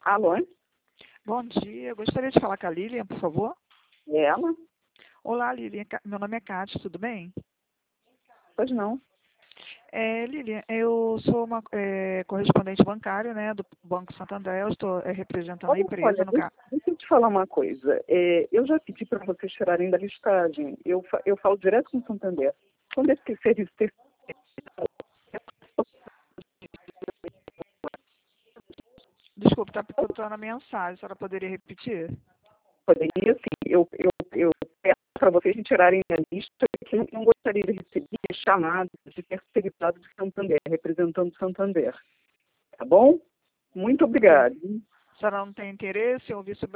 Alô? Bom dia, eu gostaria de falar com a Lilian, por favor. É ela? Olá, Lilian, meu nome é Cátia, tudo bem? Pois não. Lilian, eu sou uma correspondente bancária, né, do Banco Santander, eu estou representando a empresa Olha, no deixa, caso. deixa eu te falar uma coisa. Eu já pedi para vocês tirarem da listagem. Eu falo direto com o Santander. Quando esse serviço ter Desculpe, está picotando a mensagem, a senhora poderia repetir? poderia, sim, eu peço para vocês me tirarem da lista, que eu não gostaria de receber chamadas de terceirizados de Santander, representando Santander. Tá bom? Muito Não tem, obrigada. a senhora não tem interesse em ouvir sobre